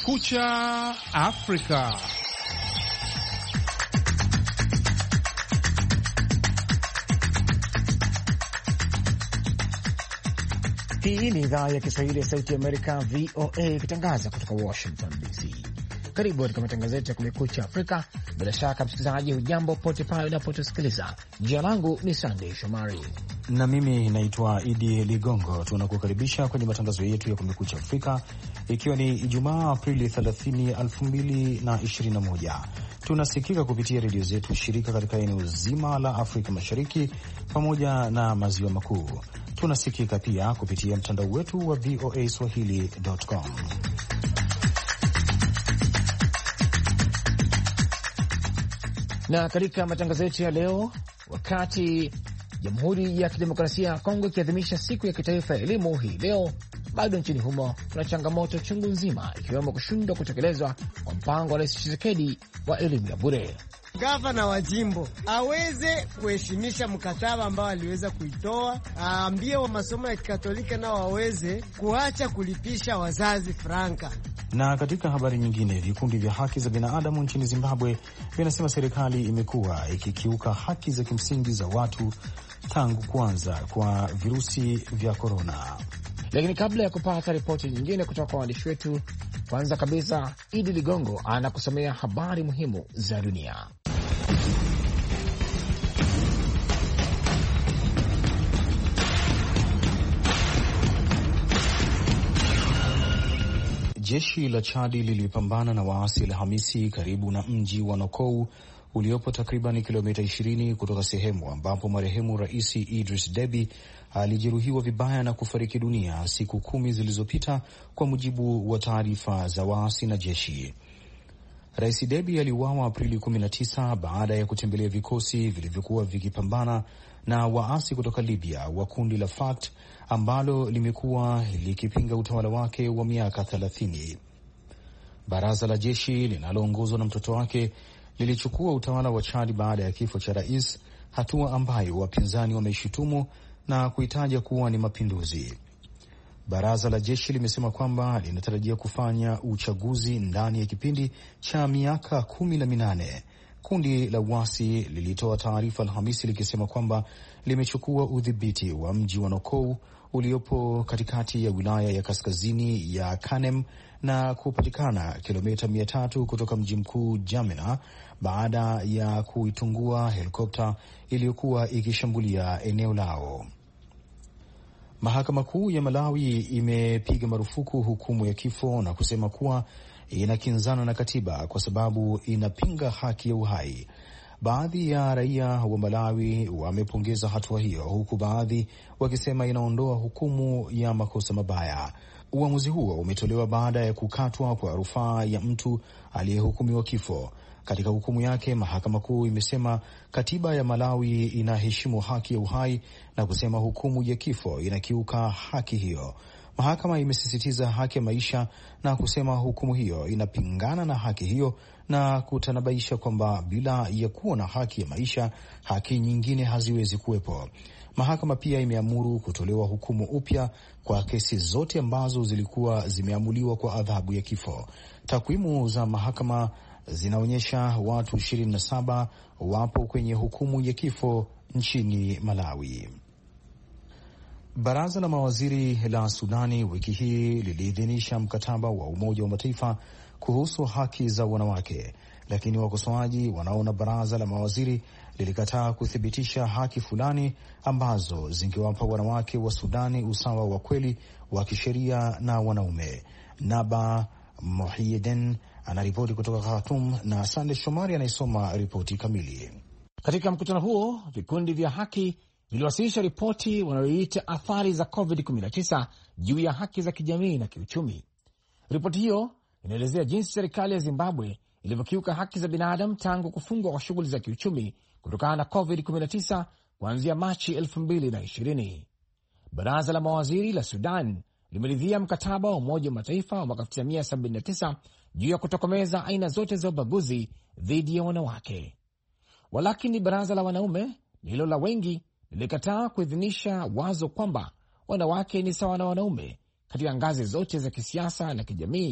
Kumekucha Afrika. Hii ni idhaa ya Kiswahili ya Sauti ya Amerika, VOA, ikitangaza kutoka Washington DC. Karibu katika matangazo yetu ya Kumekucha Afrika. Bila shaka msikilizaji, hujambo pote pale unapotusikiliza. Jina langu ni Sunday Shomari na mimi naitwa Idi Ligongo. Tunakukaribisha kwenye matangazo yetu ya Kumekucha Afrika, ikiwa ni Ijumaa Aprili 30, 2021. Tunasikika kupitia redio zetu shirika katika eneo zima la Afrika Mashariki pamoja na maziwa makuu. Tunasikika pia kupitia mtandao wetu wa VOA Swahili.com. Na katika matangazo yetu ya leo, wakati Jamhuri ya Kidemokrasia ya Kongo ikiadhimisha siku ya kitaifa ya elimu hii leo, bado nchini humo kuna changamoto chungu nzima, ikiwemo kushindwa kutekelezwa kwa mpango wa Rais Tshisekedi wa elimu ya bure. Gavana wa jimbo aweze kuheshimisha mkataba ambao aliweza kuitoa, aambie wa masomo ya Kikatolika nao waweze kuacha kulipisha wazazi franka. Na katika habari nyingine, vikundi vya haki za binadamu nchini Zimbabwe vinasema serikali imekuwa ikikiuka haki za kimsingi za watu tangu kuanza kwa virusi vya korona. Lakini kabla ya kupata ripoti nyingine kutoka kwa waandishi wetu, kwanza kabisa Idi Ligongo anakusomea habari muhimu za dunia. Jeshi la Chadi lilipambana na waasi Alhamisi karibu na mji wa Nokou uliopo takriban kilomita 20 kutoka sehemu ambapo marehemu Rais Idris Deby alijeruhiwa vibaya na kufariki dunia siku 10 zilizopita, kwa mujibu wa taarifa za waasi na jeshi. Rais Deby aliuawa Aprili 19 baada ya kutembelea vikosi vilivyokuwa vikipambana na waasi kutoka Libya wa kundi la FAT ambalo limekuwa likipinga utawala wake wa miaka 30. Baraza la jeshi linaloongozwa na mtoto wake lilichukua utawala wa Chad baada ya kifo cha rais, hatua ambayo wapinzani wameishutumu na kuitaja kuwa ni mapinduzi. Baraza la jeshi limesema kwamba linatarajia kufanya uchaguzi ndani ya kipindi cha miaka 18. Kundi la uasi lilitoa taarifa Alhamisi likisema kwamba limechukua udhibiti wa mji wa Nokou uliopo katikati ya wilaya ya kaskazini ya Kanem na kupatikana kilomita 300 kutoka mji mkuu Jamena, baada ya kuitungua helikopta iliyokuwa ikishambulia eneo lao. Mahakama Kuu ya Malawi imepiga marufuku hukumu ya kifo na kusema kuwa inakinzana na katiba kwa sababu inapinga haki ya uhai. Baadhi ya raia wa Malawi wamepongeza hatua hiyo, huku baadhi wakisema inaondoa hukumu ya makosa mabaya. Uamuzi huo umetolewa baada ya kukatwa kwa rufaa ya mtu aliyehukumiwa kifo. Katika hukumu yake, Mahakama Kuu imesema katiba ya Malawi inaheshimu haki ya uhai na kusema hukumu ya kifo inakiuka haki hiyo. Mahakama imesisitiza haki ya maisha na kusema hukumu hiyo inapingana na haki hiyo na kutanabaisha kwamba bila ya kuwa na haki ya maisha, haki nyingine haziwezi kuwepo. Mahakama pia imeamuru kutolewa hukumu upya kwa kesi zote ambazo zilikuwa zimeamuliwa kwa adhabu ya kifo. Takwimu za mahakama zinaonyesha watu 27 wapo kwenye hukumu ya kifo nchini Malawi. Baraza la mawaziri la Sudani wiki hii liliidhinisha mkataba wa Umoja wa Mataifa kuhusu haki za wanawake, lakini wakosoaji wanaona baraza la mawaziri lilikataa kuthibitisha haki fulani ambazo zingewapa wanawake wa Sudani usawa wa kweli wa kisheria na wanaume. Naba Mohieden anaripoti kutoka Khartoum na Sande Shomari anayesoma ripoti kamili. Katika mkutano huo, vikundi vya haki viliwasilisha ripoti wanayoita athari za COVID-19 juu ya haki za kijamii na kiuchumi. Ripoti hiyo inaelezea jinsi serikali ya Zimbabwe ilivyokiuka haki za binadamu tangu kufungwa kwa shughuli za kiuchumi kutokana na COVID-19 kuanzia Machi 2020. Baraza la mawaziri la Sudan limeridhia mkataba wa Umoja wa Mataifa wa mwaka 1979 juu ya kutokomeza aina zote za ubaguzi dhidi ya wanawake. Walakini baraza la wanaume lililo la wengi lilikataa kuidhinisha wazo kwamba wanawake ni sawa na wanaume katika ngazi zote za kisiasa na kijamii,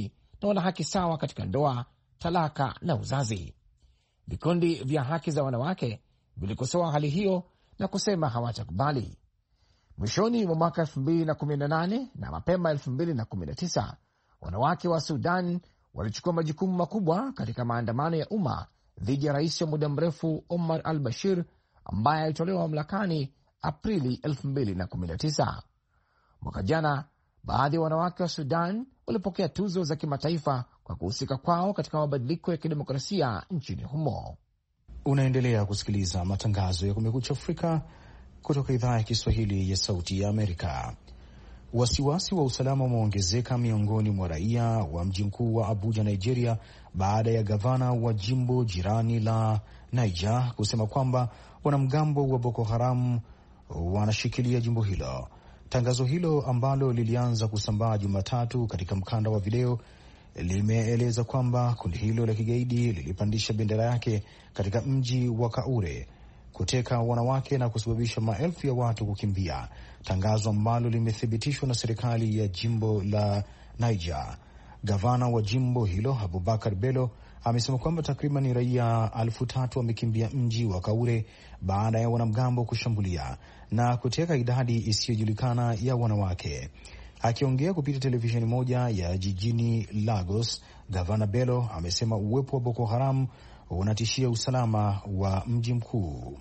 na wana haki sawa katika ndoa, talaka na uzazi. Vikundi vya haki za wanawake vilikosoa hali hiyo na kusema hawatakubali. Mwishoni mwa mwaka 2018 na mapema 2019, wanawake wa Sudan walichukua majukumu makubwa katika maandamano ya umma dhidi ya rais wa muda mrefu Omar al-Bashir ambaye alitolewa mamlakani Aprili 2019. Mwaka jana, baadhi ya wanawake wa Sudan walipokea tuzo za kimataifa kwa kuhusika kwao katika mabadiliko ya kidemokrasia nchini humo. Unaendelea kusikiliza matangazo ya Kumekucha Afrika kutoka idhaa ya Kiswahili ya Sauti ya Amerika. Wasiwasi wa usalama umeongezeka miongoni mwa raia wa mji mkuu wa Abuja, Nigeria, baada ya gavana wa jimbo jirani la Niger kusema kwamba wanamgambo wa Boko Haram wanashikilia jimbo hilo. Tangazo hilo ambalo lilianza kusambaa Jumatatu katika mkanda wa video limeeleza kwamba kundi hilo la kigaidi lilipandisha bendera yake katika mji wa Kaure, kuteka wanawake na kusababisha maelfu ya watu kukimbia, tangazo ambalo limethibitishwa na serikali ya jimbo la Niger. Gavana wa jimbo hilo Abubakar Bello amesema kwamba takriban raia 3,000 wamekimbia mji wa Kaure baada ya wanamgambo kushambulia na kuteka idadi isiyojulikana ya wanawake. Akiongea kupitia televisheni moja ya jijini Lagos, Gavana Bello amesema uwepo wa Boko Haram unatishia usalama wa mji mkuu.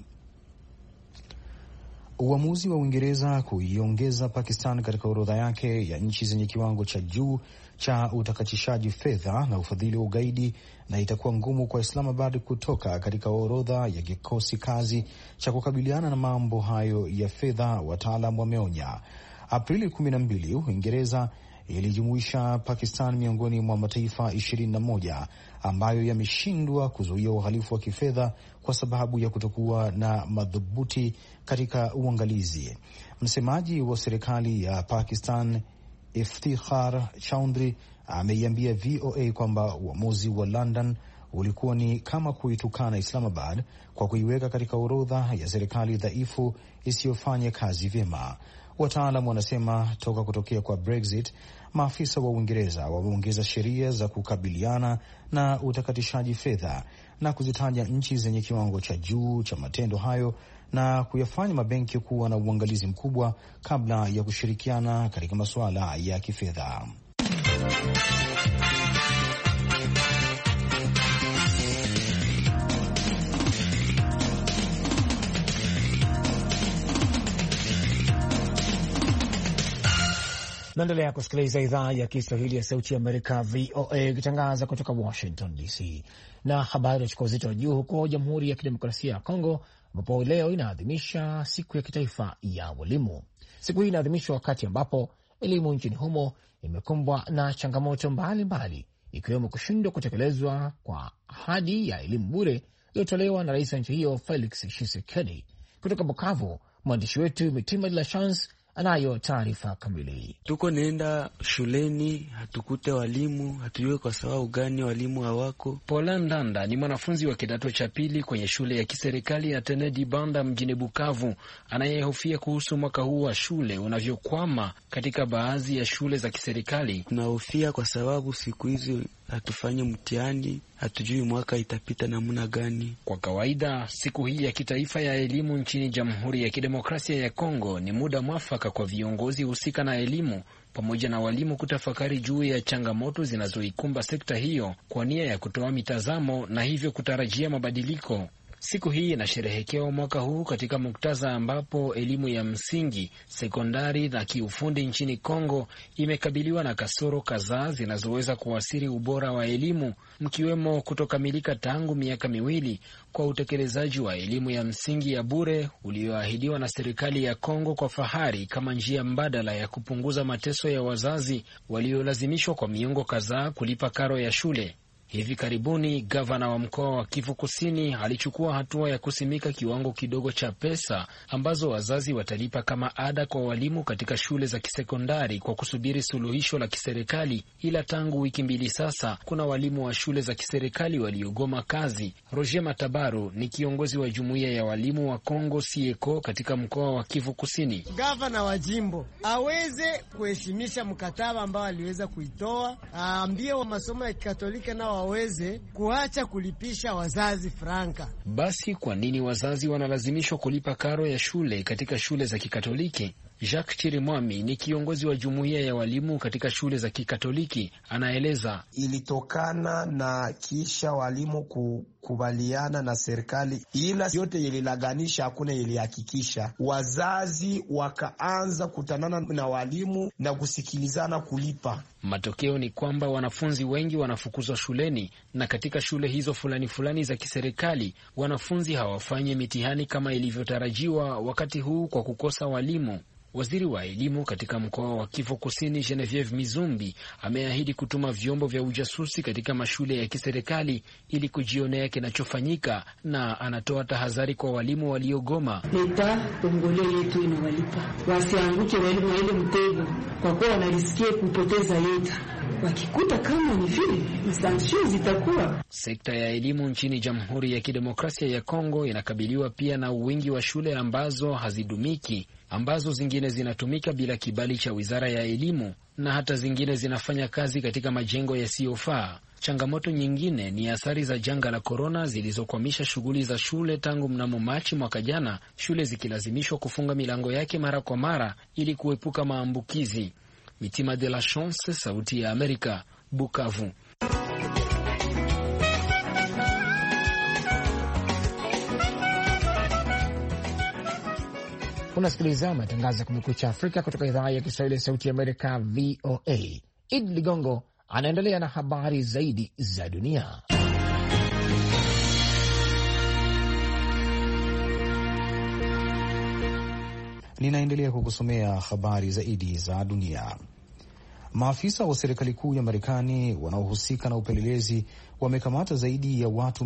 Uamuzi wa Uingereza kuiongeza Pakistan katika orodha yake ya nchi zenye kiwango cha juu cha utakatishaji fedha na ufadhili wa ugaidi, na itakuwa ngumu kwa Islamabad kutoka katika orodha ya kikosi kazi cha kukabiliana na mambo hayo ya fedha, wataalam wameonya. Aprili 12, Uingereza ilijumuisha Pakistan miongoni mwa mataifa 21 ambayo yameshindwa kuzuia uhalifu wa kifedha kwa sababu ya kutokuwa na madhubuti katika uangalizi. Msemaji wa serikali ya Pakistan Iftikhar Chaudhry ameiambia VOA kwamba uamuzi wa London ulikuwa ni kama kuitukana Islamabad kwa kuiweka katika orodha ya serikali dhaifu isiyofanya kazi vyema. Wataalam wanasema toka kutokea kwa Brexit, maafisa wa Uingereza wameongeza sheria za kukabiliana na utakatishaji fedha na kuzitaja nchi zenye kiwango cha juu cha matendo hayo na kuyafanya mabenki kuwa na uangalizi mkubwa kabla ya kushirikiana katika masuala ya kifedha. Naendelea kusikiliza idhaa ya Kiswahili ya Sauti ya Amerika, VOA, ikitangaza kutoka Washington DC. Na habari inachukua uzito wa juu huko Jamhuri ya Kidemokrasia ya Kongo, ambapo leo inaadhimisha siku ya kitaifa ya walimu. Siku hii inaadhimishwa wakati ambapo elimu nchini humo imekumbwa na changamoto mbalimbali, ikiwemo kushindwa kutekelezwa kwa ahadi ya elimu bure iliyotolewa na rais wa nchi hiyo Felix Tshisekedi. Kutoka Bukavu, mwandishi wetu Mitima de la Chance anayo taarifa kamili. Tuko nenda shuleni, hatukute walimu, hatujue kwa sababu gani walimu hawako. Paula Ndanda ni mwanafunzi wa kidato cha pili kwenye shule ya kiserikali ya Tenedi Banda mjini Bukavu, anayehofia kuhusu mwaka huu wa shule unavyokwama katika baadhi ya shule za kiserikali. Tunahofia kwa sababu siku hizi hatufanye mtihani, hatujui mwaka itapita namna gani. Kwa kawaida, siku hii ya kitaifa ya elimu nchini Jamhuri ya Kidemokrasia ya Kongo ni muda mwafaka kwa viongozi husika na elimu pamoja na walimu kutafakari juu ya changamoto zinazoikumba sekta hiyo kwa nia ya kutoa mitazamo na hivyo kutarajia mabadiliko. Siku hii inasherehekewa mwaka huu katika muktadha ambapo elimu ya msingi, sekondari na kiufundi nchini Kongo imekabiliwa na kasoro kadhaa zinazoweza kuathiri ubora wa elimu, mkiwemo kutokamilika tangu miaka miwili kwa utekelezaji wa elimu ya msingi ya bure ulioahidiwa na serikali ya Kongo kwa fahari kama njia mbadala ya kupunguza mateso ya wazazi waliolazimishwa kwa miongo kadhaa kulipa karo ya shule. Hivi karibuni gavana wa mkoa wa Kivu Kusini alichukua hatua ya kusimika kiwango kidogo cha pesa ambazo wazazi watalipa kama ada kwa walimu katika shule za kisekondari kwa kusubiri suluhisho la kiserikali, ila tangu wiki mbili sasa kuna walimu wa shule za kiserikali waliogoma kazi. Roger Matabaru ni kiongozi wa jumuiya ya walimu wa Kongo Sieko katika mkoa wa Kivu Kusini. Gavana wa jimbo aweze kuheshimisha mkataba ambao aliweza kuitoa, aambie wa masomo ya Kikatolika na waweze kuacha kulipisha wazazi franka. Basi kwa nini wazazi wanalazimishwa kulipa karo ya shule katika shule za Kikatoliki? Jacques Chirimwami ni kiongozi wa jumuiya ya walimu katika shule za Kikatoliki, anaeleza. Ilitokana na kisha walimu kukubaliana na serikali, ila yote ililaganisha, hakuna ilihakikisha. Wazazi wakaanza kutanana na walimu na kusikilizana kulipa. Matokeo ni kwamba wanafunzi wengi wanafukuzwa shuleni, na katika shule hizo fulani za kiserikali wanafunzi hawafanyi mitihani kama ilivyotarajiwa wakati huu kwa kukosa walimu. Waziri wa elimu katika mkoa wa Kivu Kusini, Genevieve Mizumbi, ameahidi kutuma vyombo vya ujasusi katika mashule ya kiserikali ili kujionea kinachofanyika, na anatoa tahadhari kwa walimu waliogoma. Leta Kongole yetu inawalipa, wasianguke walimu wa ile mtego, kwa kuwa wanalisikia kupoteza leta. Wakikuta kama ni vile sanction zitakuwa. Sekta ya elimu nchini Jamhuri ya Kidemokrasia ya Kongo inakabiliwa pia na wingi wa shule ambazo hazidumiki, ambazo zingine zinatumika bila kibali cha Wizara ya Elimu na hata zingine zinafanya kazi katika majengo yasiyofaa. Changamoto nyingine ni athari za janga la korona zilizokwamisha shughuli za shule tangu mnamo Machi mwaka jana, shule zikilazimishwa kufunga milango yake mara kwa mara ili kuepuka maambukizi. Mitima de la Chance, Sauti ya Amerika, Bukavu. Unasikiliza matangazo ya Kumekucha Afrika kutoka idhaa ya Kiswahili ya Sauti ya Amerika, VOA. Idi Ligongo anaendelea na habari zaidi za dunia. Ninaendelea kukusomea habari zaidi za dunia. Maafisa wa serikali kuu ya Marekani wanaohusika na upelelezi wamekamata zaidi ya watu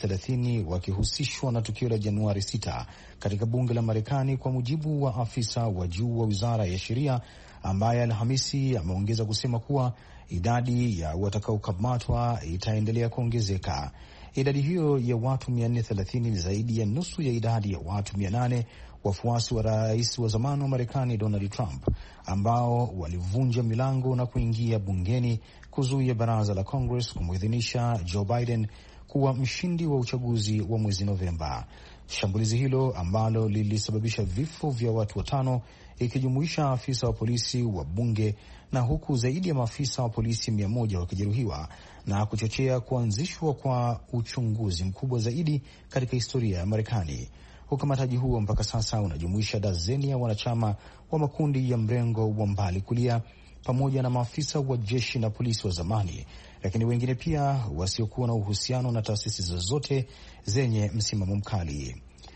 430 wakihusishwa na tukio la Januari 6 katika bunge la Marekani, kwa mujibu wa afisa wa juu wa wizara ya sheria, ambaye Alhamisi ameongeza kusema kuwa idadi ya watakaokamatwa itaendelea kuongezeka. Idadi hiyo ya watu 430 ni zaidi ya nusu ya idadi ya watu 800 wafuasi wa rais wa zamani wa Marekani Donald Trump, ambao walivunja milango na kuingia bungeni kuzuia baraza la Congress kumuidhinisha Joe Biden kuwa mshindi wa uchaguzi wa mwezi Novemba. Shambulizi hilo ambalo lilisababisha vifo vya watu 5 ikijumuisha afisa wa polisi wa bunge, na huku zaidi ya maafisa wa polisi 100 wakijeruhiwa, na kuchochea kuanzishwa kwa uchunguzi mkubwa zaidi katika historia ya Marekani. Ukamataji huo mpaka sasa unajumuisha dazeni ya wanachama wa makundi ya mrengo wa mbali kulia pamoja na maafisa wa jeshi na polisi wa zamani, lakini wengine pia wasiokuwa na uhusiano na taasisi zozote zenye msimamo mkali.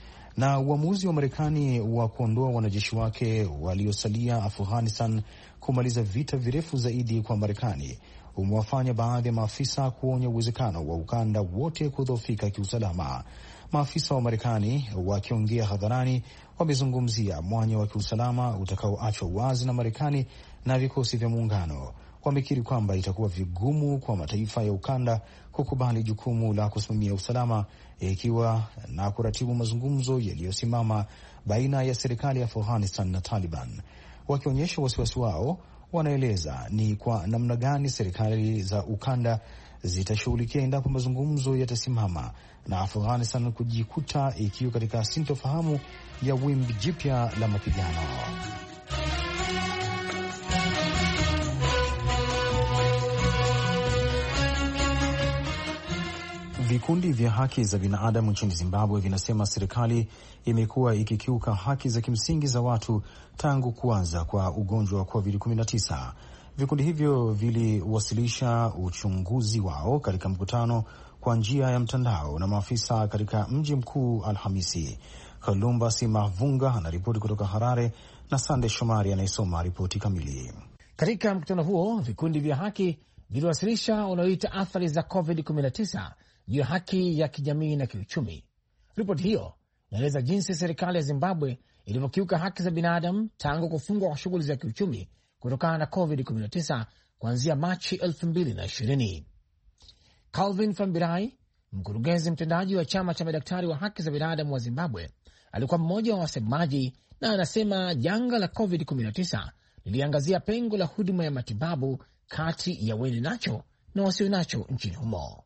Na uamuzi wa Marekani wa kuondoa wanajeshi wake waliosalia Afghanistan kumaliza vita virefu zaidi kwa Marekani umewafanya baadhi ya maafisa kuonya uwezekano wa ukanda wote kudhoofika kiusalama. Maafisa wa Marekani wakiongea hadharani wamezungumzia mwanya wa kiusalama utakaoachwa wazi na Marekani na vikosi vya muungano. Wamekiri kwamba itakuwa vigumu kwa mataifa ya ukanda kukubali jukumu la kusimamia usalama, ikiwa na kuratibu mazungumzo yaliyosimama baina ya serikali ya Afghanistan na Taliban. Wakionyesha wasiwasi wao, wanaeleza ni kwa namna gani serikali za ukanda zitashughulikia endapo mazungumzo yatasimama na Afghanistan kujikuta ikiwa katika sintofahamu ya wimbi jipya la mapigano. Vikundi vya haki za binadamu nchini Zimbabwe vinasema serikali imekuwa ikikiuka haki za kimsingi za watu tangu kuanza kwa ugonjwa wa COVID-19. Vikundi hivyo viliwasilisha uchunguzi wao katika mkutano kwa njia ya mtandao na maafisa katika mji mkuu Alhamisi. Kalumba Simavunga anaripoti kutoka Harare na Sande Shomari anayesoma ripoti kamili. Katika mkutano huo, vikundi vya haki viliwasilisha unaoita athari za COVID-19 juu ya haki ya kijamii na kiuchumi. Ripoti hiyo inaeleza jinsi serikali ya Zimbabwe ilivyokiuka haki za binadamu tangu kufungwa kwa shughuli za kiuchumi kutokana na COVID-19 kuanzia Machi 2020. Calvin Fambirai, mkurugenzi mtendaji wa chama cha madaktari wa haki za binadamu wa Zimbabwe, alikuwa mmoja wa wasemaji na anasema janga la COVID-19 liliangazia pengo la huduma ya matibabu kati ya wenye nacho na wasio nacho nchini humo.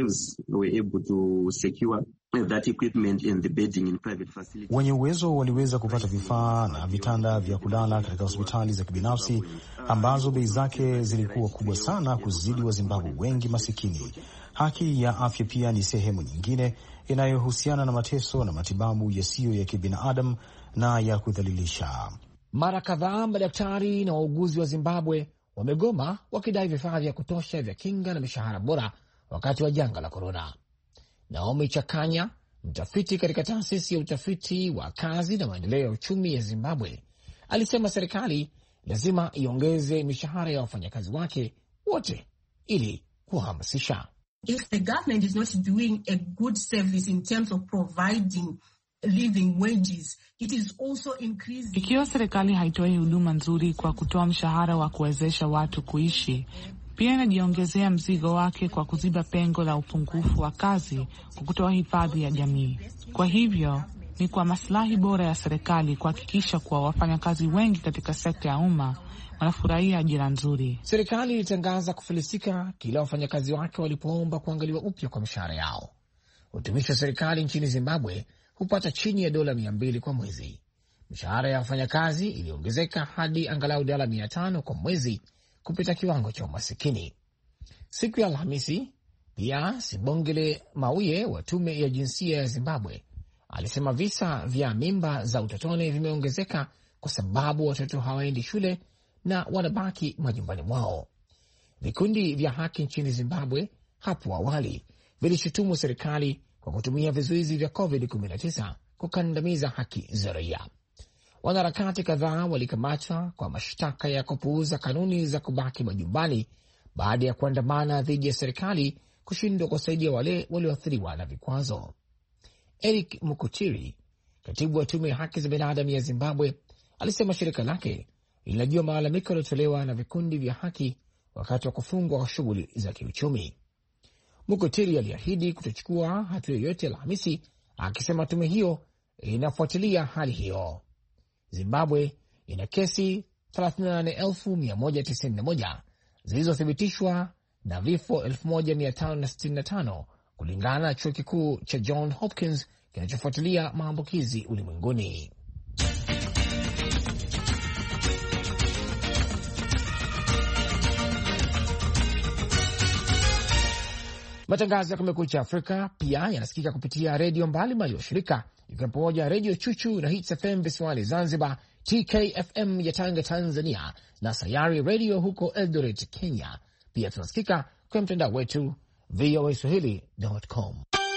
Wenye uwezo waliweza kupata vifaa na vitanda vya kulala katika hospitali za kibinafsi ambazo bei zake zilikuwa kubwa sana kuzidi wa Zimbabwe wengi masikini. Haki ya afya pia ni sehemu nyingine inayohusiana na mateso na matibabu yasiyo ya kibinadamu na ya kudhalilisha. Mara kadhaa madaktari na wauguzi wa Zimbabwe wamegoma wakidai vifaa vya kutosha vya kinga na mishahara bora wakati wa janga la korona. Naomi Chakanya, mtafiti katika taasisi ya utafiti wa kazi na maendeleo ya uchumi ya Zimbabwe, alisema serikali lazima iongeze mishahara ya wafanyakazi wake wote ili kuhamasisha. If the government is not doing a good service in terms of providing living wages, it is also increasing. Ikiwa serikali haitoi huduma nzuri kwa kutoa mshahara wa kuwezesha watu kuishi, pia inajiongezea mzigo wake kwa kuziba pengo la upungufu wa kazi kwa kutoa hifadhi ya jamii. Kwa hivyo, ni kwa maslahi bora ya serikali kuhakikisha kuwa wafanyakazi wengi katika sekta ya umma wanafurahia ajira nzuri. Serikali ilitangaza kufilisika kila wafanyakazi wake walipoomba kuangaliwa upya kwa mishahara yao. Utumishi wa serikali nchini Zimbabwe hupata chini ya dola 200 kwa mwezi. Mishahara ya wafanyakazi iliongezeka hadi angalau dola 500 kwa mwezi kupita kiwango cha umasikini. Siku ya Alhamisi, pia Sibongile Mauye wa tume ya jinsia ya Zimbabwe alisema visa vya mimba za utotoni vimeongezeka kwa sababu watoto hawaendi shule na wanabaki majumbani mwao. Vikundi vya haki nchini Zimbabwe hapo awali vilishutumu serikali kwa kutumia vizuizi vya COVID-19 kukandamiza haki za raia. Wanaharakati kadhaa walikamatwa kwa mashtaka ya kupuuza kanuni za kubaki majumbani baada ya kuandamana dhidi ya serikali kushindwa kusaidia wale walioathiriwa na vikwazo. Eric Mukutiri, katibu wa tume ya haki za binadamu ya Zimbabwe, alisema shirika lake linajua malalamiko yaliyotolewa na vikundi vya haki wakati wa kufungwa kwa shughuli za kiuchumi. Mukutiri aliahidi kutochukua hatua yoyote Alhamisi, akisema tume hiyo inafuatilia hali hiyo. Zimbabwe ina kesi 38,191 zilizothibitishwa na vifo 1,565 kulingana na chuo kikuu cha John Hopkins kinachofuatilia maambukizi ulimwenguni. Matangazo ya Kumekucha Afrika pia yanasikika kupitia redio mbalimbali wa shirika, ikiwa pamoja Redio Chuchu na Hits FM visiwani Zanzibar, TKFM ya Tanga Tanzania, na Sayari Radio huko Eldoret Kenya. Pia tunasikika kwenye mtandao wetu voaswahili.com.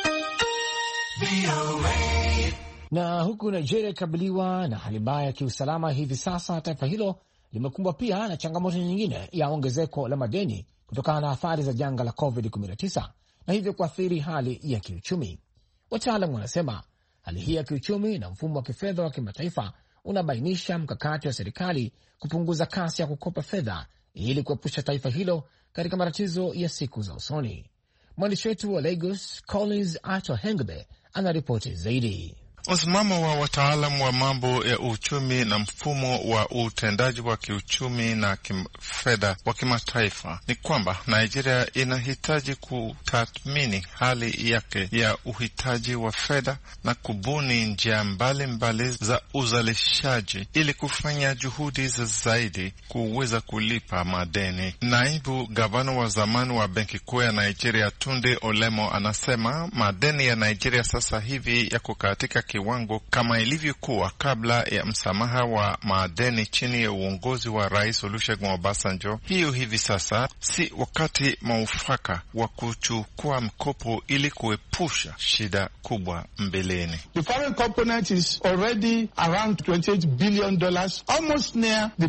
Na huku Nigeria ikabiliwa na hali mbaya ya kiusalama hivi sasa, taifa hilo limekumbwa pia na changamoto nyingine ya ongezeko la madeni kutokana na athari za janga la COVID-19 na hivyo kuathiri hali ya kiuchumi. Wataalamu wanasema hali hii ya kiuchumi na mfumo wa kifedha wa kimataifa unabainisha mkakati wa serikali kupunguza kasi ya kukopa fedha ili kuepusha taifa hilo katika matatizo ya siku za usoni. Mwandishi wetu wa Lagos, Collins Ato Hengbe, anaripoti zaidi. Msimamo wa wataalamu wa mambo ya uchumi na mfumo wa utendaji wa kiuchumi na kifedha wa kimataifa ni kwamba Nigeria inahitaji kutathmini hali yake ya uhitaji wa fedha na kubuni njia mbalimbali za uzalishaji ili kufanya juhudi za zaidi kuweza kulipa madeni. Naibu gavana wa zamani wa Benki Kuu ya Nigeria, Tunde Olemo, anasema madeni ya Nigeria sasa hivi yako katika kiwango kama ilivyokuwa kabla ya msamaha wa madeni chini ya uongozi wa Rais Olusegun Obasanjo. Hiyo hivi sasa si wakati maufaka wa kuchukua mkopo ili kuepusha shida kubwa mbeleni. The foreign component is already around $28 billion, almost near the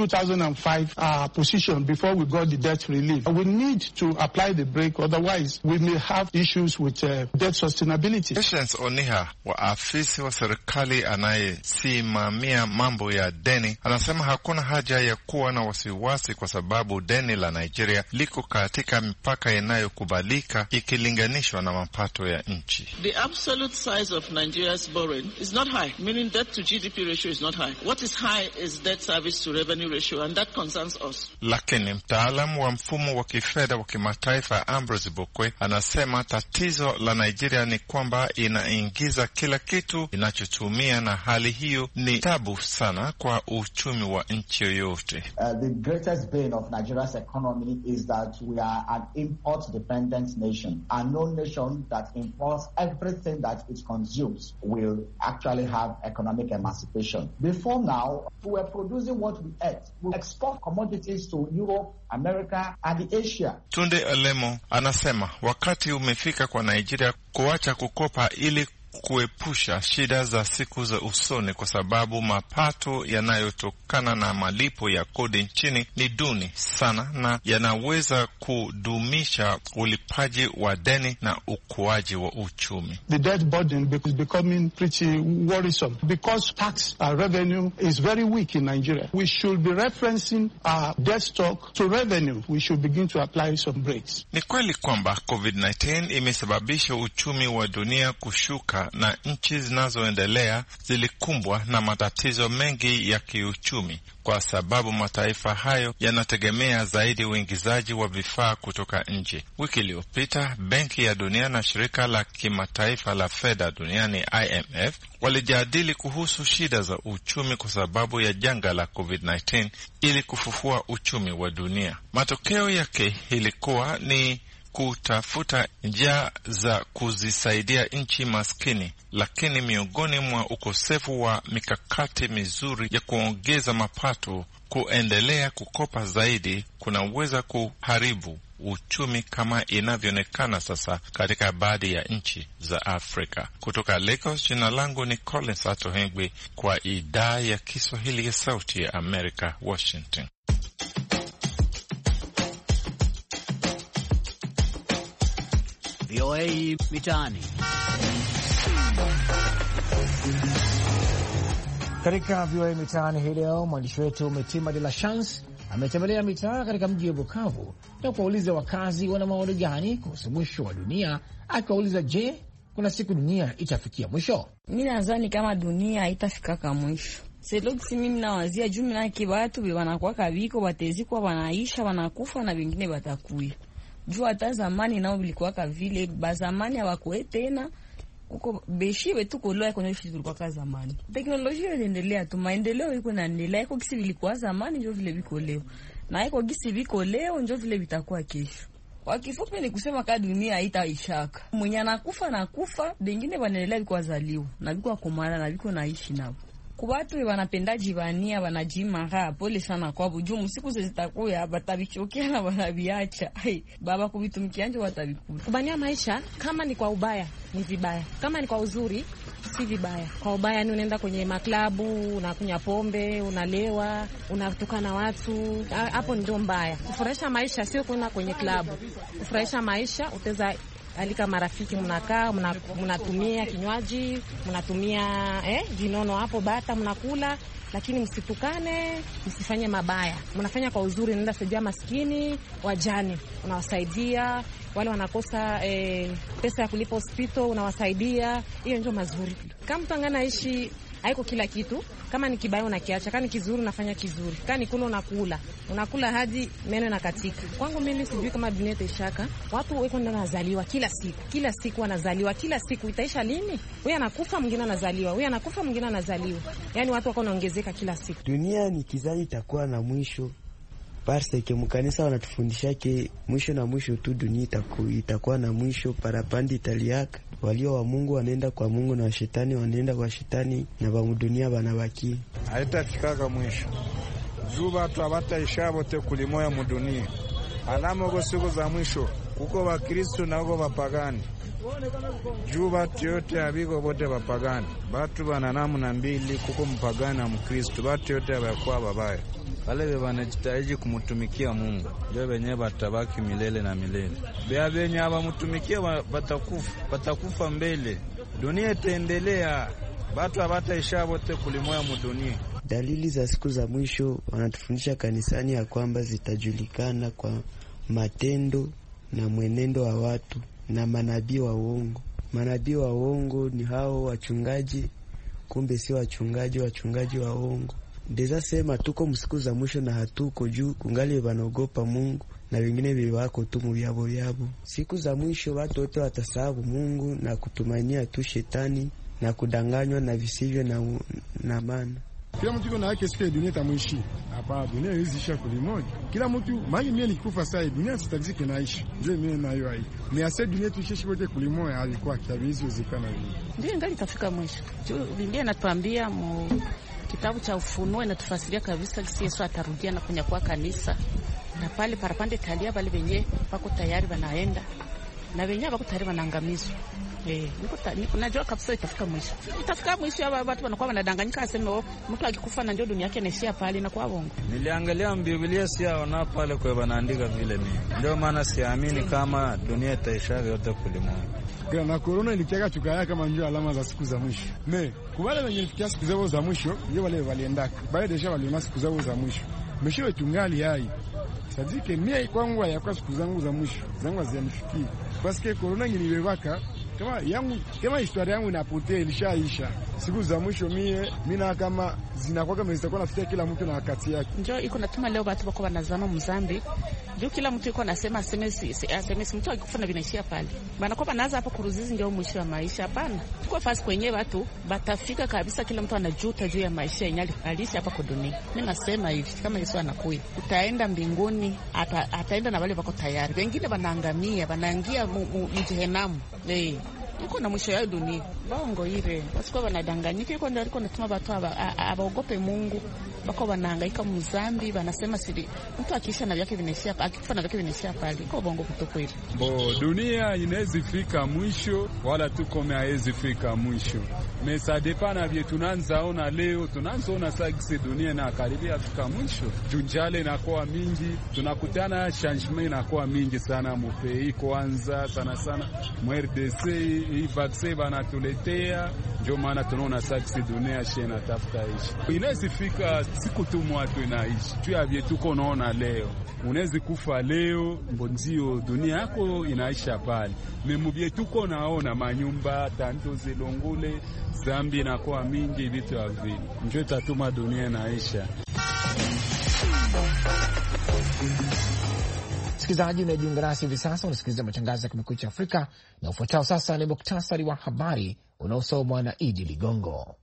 pre-2005 position before we got the debt relief. We need to apply the brake, otherwise we may have issues with debt sustainability. Patience Oniha, wa afisi wa serikali anayesimamia mambo ya deni, anasema hakuna haja ya kuwa na wasiwasi kwa sababu deni la Nigeria liko katika mipaka inayokubalika ikilinganishwa na mapato ya nchi. The absolute size of Nigeria's borrowing is not high, meaning debt to GDP ratio is not high. What is high is debt service to revenue ratio, and that concerns us. Lakini mtaalamu wa mfumo wa kifedha wa kimataifa Ambrose Bokwe anasema tatizo la Nigeria ni kwamba inaingiza kila kitu inachotumia, na hali hiyo ni tabu sana kwa uchumi wa nchi yoyote. The greatest bane of Nigeria's economy is that we are an import-dependent nation, and no nation that imports everything that it consumes will actually have economic emancipation. Before now, we were producing what we ate. We export commodities to Europe, America, and Asia. Tunde Elemo anasema wakati umefika kwa Nigeria kuacha kukopa ili kuepusha shida za siku za usoni, kwa sababu mapato yanayotokana na malipo ya kodi nchini ni duni sana na yanaweza kudumisha ulipaji wa deni na ukuaji wa uchumi. The debt burden is becoming pretty worrisome because tax revenue is very weak in Nigeria. We should be referencing our debt stock to revenue. We should begin to apply some brakes. Ni kweli kwamba COVID-19 imesababisha uchumi wa dunia kushuka na nchi zinazoendelea zilikumbwa na matatizo mengi ya kiuchumi kwa sababu mataifa hayo yanategemea zaidi uingizaji wa vifaa kutoka nje. Wiki iliyopita Benki ya Dunia na Shirika la Kimataifa la Fedha Duniani IMF walijadili kuhusu shida za uchumi kwa sababu ya janga la COVID-19 ili kufufua uchumi wa dunia. Matokeo yake ilikuwa ni kutafuta njia za kuzisaidia nchi maskini, lakini miongoni mwa ukosefu wa mikakati mizuri ya kuongeza mapato, kuendelea kukopa zaidi kunaweza kuharibu uchumi kama inavyoonekana sasa katika baadhi ya nchi za Afrika. Kutoka Lagos, jina langu ni Collins Atohengwi kwa idhaa ya Kiswahili ya Sauti ya Amerika, Washington. VOA Mitaani. Katika VOA Mitaani hii leo, mwandishi wetu Mitima de la Chance ametembelea mitaa katika mji wa Bukavu na kuwauliza wakazi wana maoni gani kuhusu mwisho wa dunia, akiwauliza je, kuna siku dunia itafikia mwisho? Mimi nadhani kama dunia haitafika kama mwisho. Selogisi mimi nawazia juu mimi na kibatu wanakuwa kabiko batezikwa wanaisha wanakufa na wengine batakuya. Juu hata zamani nao bilikuwa vile bazamani hawakuwe tena uko beshi wetu koloa kwenye vitu vilikuwa kwa zamani. Teknolojia inaendelea tu, maendeleo iko naendelea, iko kisi vilikuwa zamani ndio vile viko leo. Na iko kisi viko leo ndio vile vitakuwa kesho. Kwa kifupi ni kusema ka dunia haitaishaka. Mwenye anakufa na kufa, wengine wanaendelea biko wazaliwa na biko komana na biko naishi nao. Kwa watu wanapenda jivania wanajimara pole sana kwa bujumu siku zitakuya batabichokia na wanabiacha. Baba kubitumkianje watabikula. Kubania maisha kama ni kwa ubaya ni vibaya. Kama ni kwa uzuri si vibaya. Kwa ubaya ni unaenda kwenye maklabu, unakunywa pombe, unalewa, unatukana watu. Hapo ndio mbaya. Kufurahisha maisha sio kwenda kwenye klabu. Kufurahisha maisha utaweza alika marafiki mnakaa, mnatumia kinywaji, mnatumia vinono hapo bata mnakula, lakini msitukane, msifanye mabaya. Mnafanya kwa uzuri, nenda saidia maskini, wajane, unawasaidia, wale wanakosa pesa ya kulipa hospital unawasaidia. Hiyo ndio mazuri. Kama mtu angana ishi haiko kila kitu, kama ni kibaya unakiacha, kama ni kizuri unafanya kizuri, kama ni kula unakula hadi meno na katika. Kwangu mimi sijui kama dunia itashaka. Watu wako ndio wanazaliwa kila siku wanazaliwa kila siku, itaisha lini? Wewe anakufa mwingine anazaliwa, wewe anakufa mwingine anazaliwa, yani watu wako wanaongezeka kila siku. Dunia ni kizani itakuwa na mwisho. Parse ke mkanisa wanatufundisha ke mwisho na mwisho tu dunia itakuwa na mwisho, parapandi italiaka. walio wa Mungu wanaenda kwa Mungu na washetani wanaenda kwa shetani, na bamudunia banabaki. Haitafikaka mwisho juu batu abataisha bote kulimoya mudunia. Alama go siku za mwisho kuko Bakristo na uko bapagani. Juu batu yote abiko bote bapagani. Batu bananamu na mbili, kuko mpagani na Mkristo. Batu yote abakuwa babaya. Wale wanajitahidi kumutumikia Mungu ndio wenyewe batabaki milele na milele. Bea benye abamutumikia batakufa mbele. Dunia itaendelea. Batu abataisha bote kulimoya mudunia. Dalili za siku za mwisho wanatufundisha kanisani ya kwamba zitajulikana kwa matendo na mwenendo wa watu na manabii wa uongo. Manabii wa uongo ni hao wachungaji, kumbe si wachungaji, wachungaji wa uongo. Ndeza sema tuko msiku za mwisho na hatuko juu kungali wanaogopa Mungu na wengine wako tu mubyabo yabo. Siku za mwisho watu wote watasahabu Mungu na kutumania tu shetani na kudanganywa na visivyo na maana. Kila mtu kuna yake siku ya dunia tamwishi. Hapa dunia hizi isha kulimoja. Kila mtu mimi nikikufa sasa dunia tutazike naishi. Ndio mimi nayo hai. Ni ase dunia tuishishi wote kulimoja alikuwa kiabizi uzikana hivi. Ndio ngali tafika mwisho. Biblia inatuambia mu kitabu cha Ufunuo inatufasiria kabisa kisi Yesu atarudia na kunyakua kanisa. Na pale parapande talia bali wenye wako tayari wanaenda. Na wenye wako tayari wanaangamizwa. Unajua kabisa itafika mwisho. Itafika mwisho watu wanakuwa wanadanganyika aseme mtu akikufa na ndio dunia yake inaishia pale na kwa bongo. Niliangalia Biblia siaona pale kwa wanaandika vile mimi. Ndio maana siamini kama dunia itaisha yote kulimwengu. Na corona ilikiaga tukaya kama ndio alama za siku za mwisho. Kwa wale wenye fikia siku zao za mwisho, ndio wale waliendaka. Baada deja waliona siku zao za mwisho. Mwisho tungali hai. Sadike mimi kwangu ya siku zangu za mwisho. Zangu hazianifikia. Paske corona nilibebaka kama historia yangu inapotea ilishaisha. Siku za mwisho mimi na kama zinakuwa kama zitakuwa nafikia kila mtu na wakati yake. Njoo iko natuma leo watu wako wanazama mzambi. Ndio kila mtu yuko anasema SMS mtu akikufa na vinaishia pale. Bana kwa banaanza hapo kuruzizi ndio mwisho wa maisha hapana. Tuko fasi kwenye watu batafika kabisa kila mtu anajuta juu ya maisha yenyewe aliishi hapa kwa dunia. Mimi nasema hivi kama Yesu anakuja utaenda mbinguni ataenda na wale wako tayari. Wengine wanaangamia, wanaingia mjehenamu. Iko na mwisho ya dunia. Bongo ile. Wasikuwa wanadanganyika iko ndio natuma watu abaogope Mungu. Bako wanahangaika mzambi, wanasema siri. Mtu akiisha na vyake vinaishia, akifa na vyake vinaishia pale. Iko bongo kutoka ile. Dunia inaweza fika mwisho wala tukome haiwezi fika mwisho. Mesa depana vile tunaanzaona leo, tunaanzaona sasa dunia na karibia fika mwisho. Junjale inakuwa mingi, tunakutana changement inakuwa mingi sana mpei kwanza sana MRDC hii vaccine banatuletea, ndio maana tunaona sasa dunia shena tafuta ishi. Inaweza fika siku tu watu inaishi. Tu ya vyetu unaona leo. Unaweza kufa leo, mbonzio dunia yako inaisha pale. Memu vyetu naona manyumba, tanto zilongule, zambi inakuwa mingi vitu ya vile. Ndio tatuma dunia inaisha. Msikilizaji unajiunga nasi hivi sasa unasikiliza matangazo ya Kumekucha Afrika na ufuatao sasa ni muktasari wa habari unaosomwa na Idi Ligongo.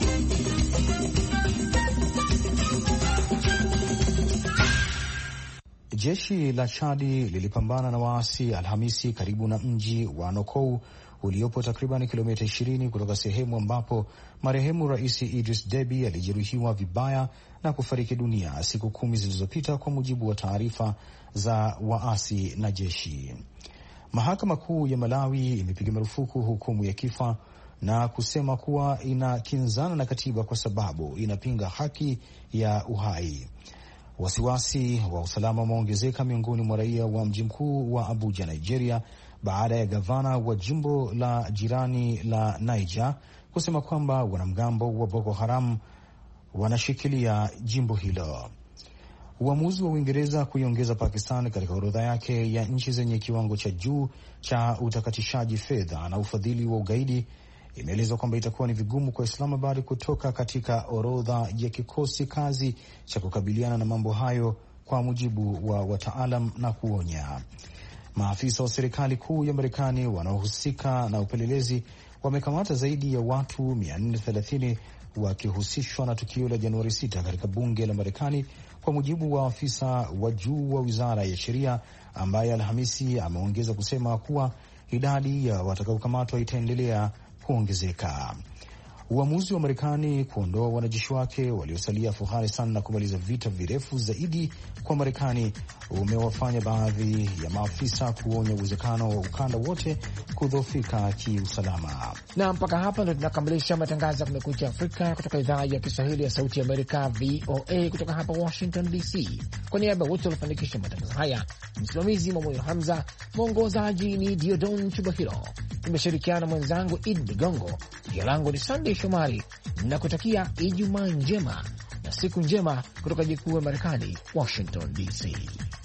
Jeshi la Chadi lilipambana na waasi Alhamisi karibu na mji wa Nokou uliopo takriban kilomita 20 kutoka sehemu ambapo marehemu Rais Idris Deby alijeruhiwa vibaya na kufariki dunia siku 10 zilizopita, kwa mujibu wa taarifa za waasi na jeshi. Mahakama Kuu ya Malawi imepiga marufuku hukumu ya kifo na kusema kuwa inakinzana na katiba kwa sababu inapinga haki ya uhai. Wasiwasi wa usalama umeongezeka miongoni mwa raia wa mji mkuu wa Abuja, Nigeria, baada ya gavana wa jimbo la jirani la Niger kusema kwamba wanamgambo wa Boko Haram wanashikilia jimbo hilo. Uamuzi wa Uingereza kuiongeza Pakistan katika orodha yake ya nchi zenye kiwango cha juu cha utakatishaji fedha na ufadhili wa ugaidi, imeelezwa kwamba itakuwa ni vigumu kwa Islamabad kutoka katika orodha ya kikosi kazi cha kukabiliana na mambo hayo, kwa mujibu wa wataalam, na kuonya. Maafisa wa serikali kuu ya Marekani wanaohusika na upelelezi wamekamata zaidi ya watu 430 wakihusishwa na tukio la Januari 6 katika bunge la Marekani, kwa mujibu wa afisa wa juu wa wizara ya sheria, ambaye Alhamisi ameongeza kusema kuwa idadi ya watakaokamatwa itaendelea kuongezeka. Uamuzi wa Marekani kuondoa wanajeshi wake waliosalia Afghanistan na kumaliza vita virefu zaidi kwa Marekani umewafanya baadhi ya maafisa kuonya uwezekano wa ukanda wote kudhoofika kiusalama. Na mpaka hapa ndo tunakamilisha matangazo ya Kumekucha Afrika kutoka idhaa ya Kiswahili ya Sauti ya Amerika, VOA, kutoka hapa Washington DC. Kwa niaba ya wote waliofanikisha matangazo haya, msimamizi Mwamoyo Hamza, mwongozaji ni Diodon Chubahiro, nimeshirikiana na mwenzangu Idi Ligongo. Jina langu ni Sunday Shomari, na kutakia Ijumaa njema na siku njema kutoka jikuu ya Marekani, Washington DC.